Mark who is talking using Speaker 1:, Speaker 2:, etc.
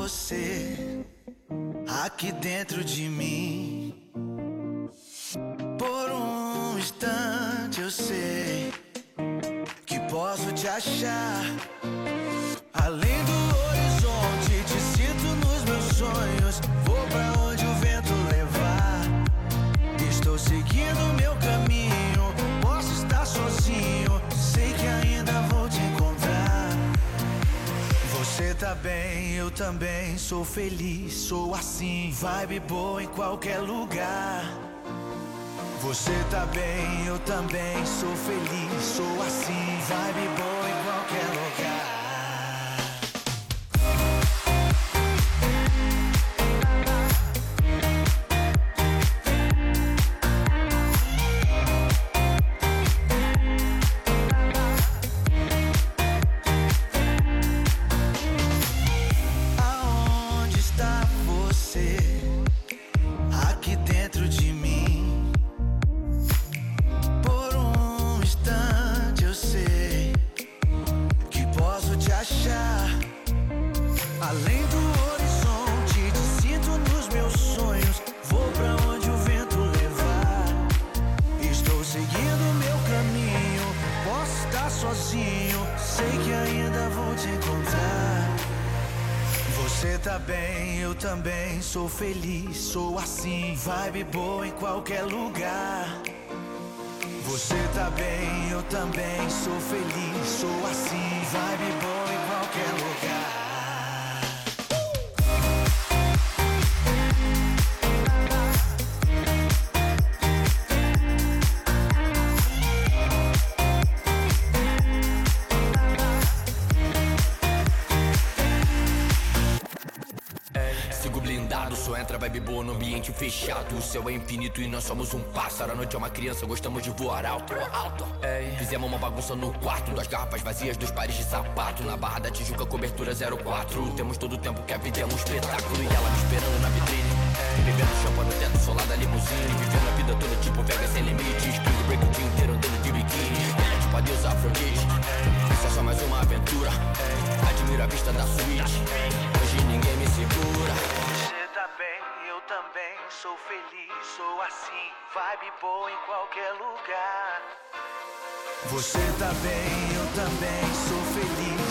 Speaker 1: você aqui dentro de mim. Por um instante eu sei que posso te achar além do horizonte. Te sinto nos meus sonhos. Vou pra onde o vento levar. Estou seguindo meu caminho. Posso estar sozinho, sei que ainda vou te encontrar. Você tá bem, eu também. Sou feliz, sou assim. Vibe boa em qualquer lugar. Você tá bem, eu também. Sou feliz, sou assim. Vibe boa em qualquer lugar. Aonde está você aqui dentro de mim? Por um instante eu sei que posso te achar além do horizonte. Te sinto nos meus sonhos. Vou pra onde o vento levar. Estou seguindo meu caminho. Posso estar sozinho, sei que ainda vou te encontrar. Você tá bem, eu também. Sou feliz, sou assim. Vibe boa em qualquer lugar. Você tá bem, eu também. Sou feliz, sou assim. Vibe boa em qualquer lugar.
Speaker 2: Sigo blindado, só entra vibe boa no ambiente fechado. O céu é infinito e nós somos um pássaro. A noite é uma criança, gostamos de voar alto. Fizemos uma bagunça no quarto. 2 garrafas vazias, 2 pares de sapato. Na Barra da Tijuca, cobertura 04. Temos todo o tempo que a vida é um espetáculo. E ela me esperando na vitrine, bebendo champanhe no teto, solar da limusine. Vivendo a vida toda tipo Vegas sem limites. Spring break o dia inteiro andando de biquíni. Ela é tipo a deusa Afrodite. Isso é só mais uma aventura. Admiro a vista da suíte. Hoje ninguém me segura.
Speaker 1: Você tá bem, eu também. Sou feliz, sou assim. Vibe boa em qualquer lugar. Você tá bem, eu também. Sou feliz,